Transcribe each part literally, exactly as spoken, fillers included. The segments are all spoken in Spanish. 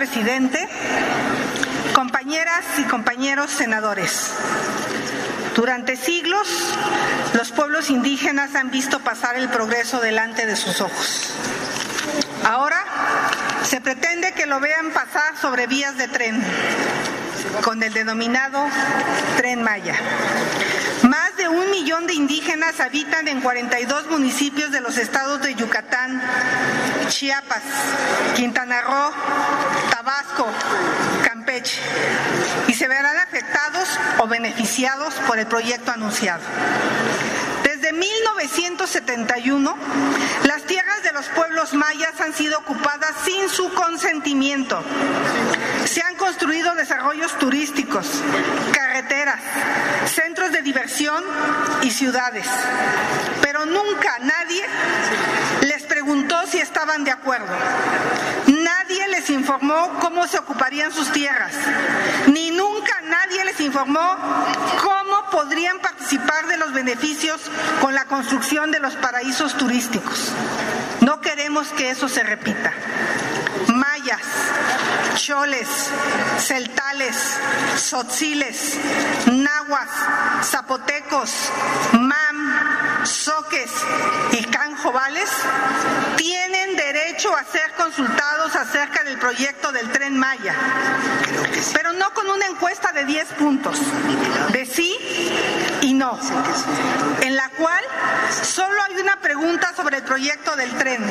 presidente, compañeras y compañeros senadores. Durante siglos, los pueblos indígenas han visto pasar el progreso delante de sus ojos. Ahora se pretende que lo vean pasar sobre vías de tren, con el denominado Tren Maya. Más de un millón de indígenas habitan en cuarenta y dos municipios de los estados de Yucatán, Chiapas, Quintana Roo, Tabasco, Campeche, y se verán afectados o beneficiados por el proyecto anunciado. Desde mil novecientos setenta y uno, las tierras de los pueblos mayas han sido ocupadas sin su consentimiento. Se han construido desarrollos turísticos, carreteras, centros de diversión y ciudades. Pero nunca nadie les preguntó si estaban de acuerdo. Nadie les informó cómo se ocuparían sus tierras. Ni nunca nadie les informó cómo podrían participar de los beneficios con la construcción de los paraísos turísticos. No queremos que eso se repita. Mayas, choles, celtales, tzotziles, nahuas, zapotecos, mam, zoques y canjobales tienen derecho a ser consultados acerca del proyecto del Tren Maya, pero no con una encuesta de diez puntos, de sí y no, en la cual solo hay una pregunta sobre el proyecto del tren.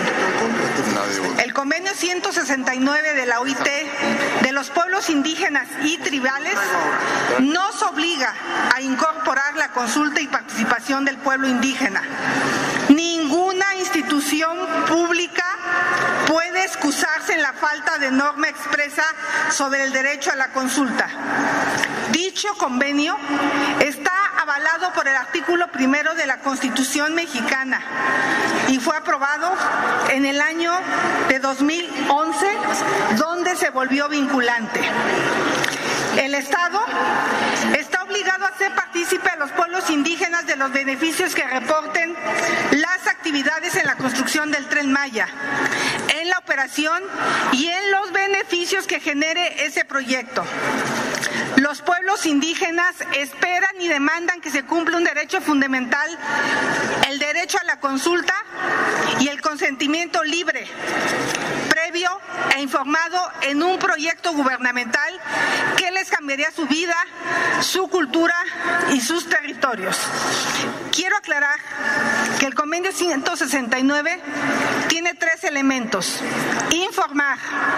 El convenio ciento sesenta y nueve de la O I T de los pueblos indígenas y tribales nos obliga a incorporar la consulta y participación del pueblo indígena. Ninguna institución pública puede excusarse en la falta de norma expresa sobre el derecho a la consulta. Dicho convenio está avalado por el artículo primero de la Constitución mexicana y fue aprobado en el año de dos mil once, donde se volvió vinculante. El Estado está obligado a hacer partícipe a los pueblos indígenas de los beneficios que reporten las actividades en la construcción del Tren Maya, en la operación y en los beneficios que genere ese proyecto. Los pueblos indígenas esperan y demandan que se cumpla un derecho fundamental, el derecho a la consulta y el consentimiento libre, previo e informado en un proyecto gubernamental que les cambiaría su vida, su cultura y sus territorios. Quiero aclarar que el convenio ciento sesenta y nueve tiene tres elementos: informar,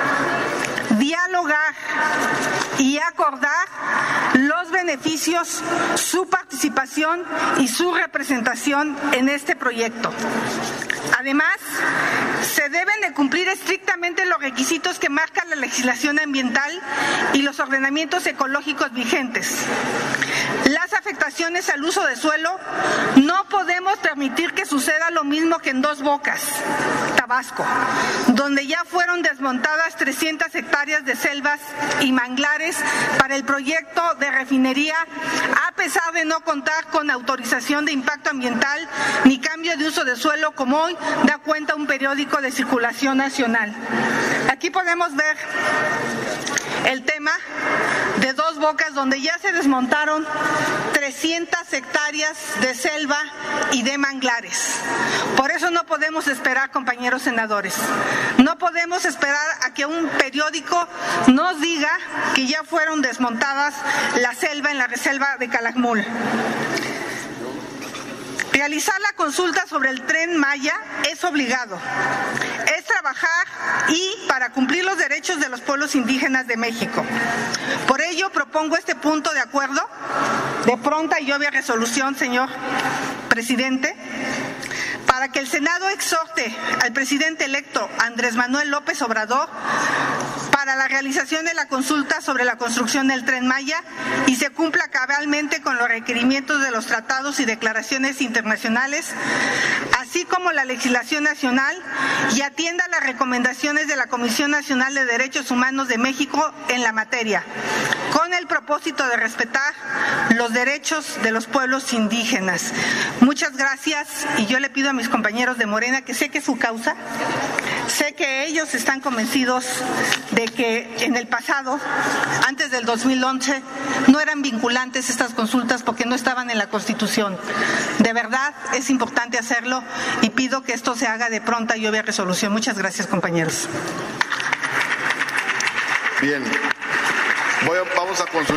dialogar y acordar los beneficios, su participación y su representación en este proyecto. Además, se deben de cumplir estrictamente los requisitos que marca la legislación ambiental y los ordenamientos ecológicos vigentes. Las afectaciones al uso de suelo, no podemos permitir que suceda lo mismo que en Dos Bocas, Tabasco, donde ya fueron desmontadas trescientas hectáreas de selvas y manglares para el proyecto de refinería, a pesar de no contar con autorización de impacto ambiental ni cambio de uso de suelo, como hoy da cuenta un periódico de circulación nacional. Aquí podemos ver el tema de Dos Bocas, donde ya se desmontaron trescientas hectáreas de selva y de manglares. Por eso no podemos esperar, compañeros senadores, no podemos esperar a que un periódico nos diga que ya fueron desmontadas la selva en la reserva de Calakmul. Realizar la consulta sobre el Tren Maya es obligado. Es trabajar y para cumplir los derechos de los pueblos indígenas de México. Por ello propongo este punto de acuerdo de pronta y obvia resolución, señor presidente, para que el Senado exhorte al presidente electo Andrés Manuel López Obrador para la realización de la consulta sobre la construcción del Tren Maya y se cumpla cabalmente con los requerimientos de los tratados y declaraciones internacionales, así como la legislación nacional, y atienda las recomendaciones de la Comisión Nacional de Derechos Humanos de México en la materia, con el propósito de respetar los derechos de los pueblos indígenas. Muchas gracias, y yo le pido a mis compañeros de Morena, que sé que su causa sé que ellos están convencidos de que en el pasado, antes del dos mil once, no eran vinculantes estas consultas porque no estaban en la Constitución. De verdad es importante hacerlo y pido que esto se haga de pronta y obvia resolución. Muchas gracias, compañeros. Bien, Voy a, vamos a consultar.